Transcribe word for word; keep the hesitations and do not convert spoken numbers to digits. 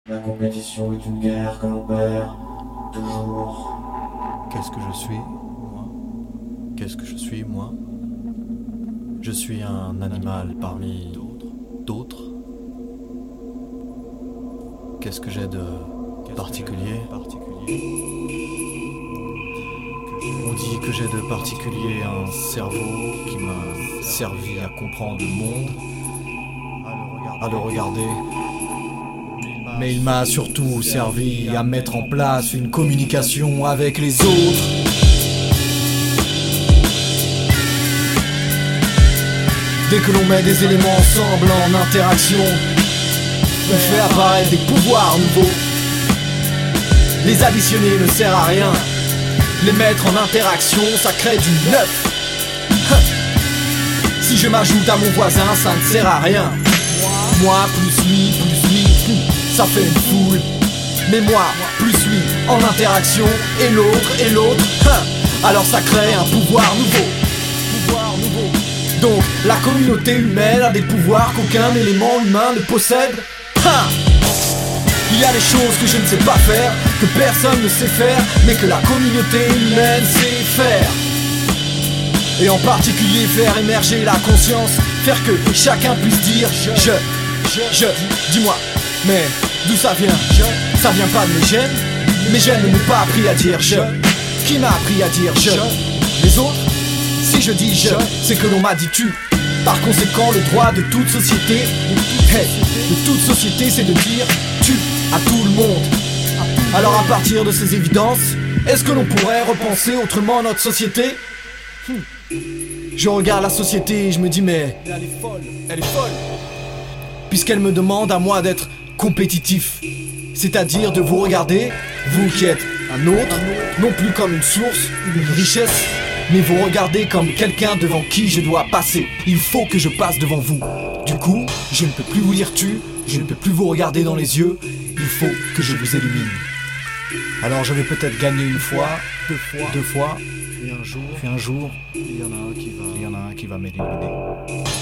La compétition est une guerre que l'on perd, toujours. Qu'est-ce que je suis, moi? Qu'est-ce que je suis, moi? Je suis un animal parmi d'autres. Qu'est-ce que j'ai de particulier? On dit que j'ai de particulier un cerveau qui m'a servi à comprendre le monde, à le regarder. Mais il m'a surtout servi à mettre en place une communication avec les autres. Dès que l'on met des éléments ensemble en interaction, on fait apparaître des pouvoirs nouveaux. Les additionner ne sert à rien. Les mettre en interaction, ça crée du neuf. Si je m'ajoute à mon voisin, ça ne sert à rien. Moi plus lui, plus lui, ça fait une foule. Mais moi plus lui en interaction, et l'autre, et l'autre, alors ça crée un pouvoir nouveau. Pouvoir nouveau. Donc la communauté humaine a des pouvoirs qu'aucun élément humain ne possède. Il y a des choses que je ne sais pas faire, que personne ne sait faire, mais que la communauté humaine sait faire. Et en particulier faire émerger la conscience, faire que chacun puisse dire je, je, je, je. Dis-moi, mais d'où ça vient? Ça vient pas de mes gènes? Mes gènes ne m'ont pas appris à dire je. Qui m'a appris à dire je? Les autres? Si je dis je, c'est que l'on m'a dit tu. Par conséquent, le droit de toute société, hey, de toute société, c'est de dire tu à tout le monde. Alors à partir de ces évidences, est-ce que l'on pourrait repenser autrement notre société? Je regarde la société et je me dis mais elle est folle, elle est folle. Puisqu'elle me demande à moi d'être compétitif, c'est-à-dire de vous regarder, vous qui êtes un autre, non plus comme une source, une richesse, mais vous regardez comme quelqu'un devant qui je dois passer. Il faut que je passe devant vous. Du coup, je ne peux plus vous dire tu, je ne peux plus vous regarder dans les yeux. Il faut que je vous élimine. Alors je vais peut-être gagner une fois, deux fois, deux fois, puis un jour, puis un jour, il y en a un qui va, il y en a un qui va m'éliminer.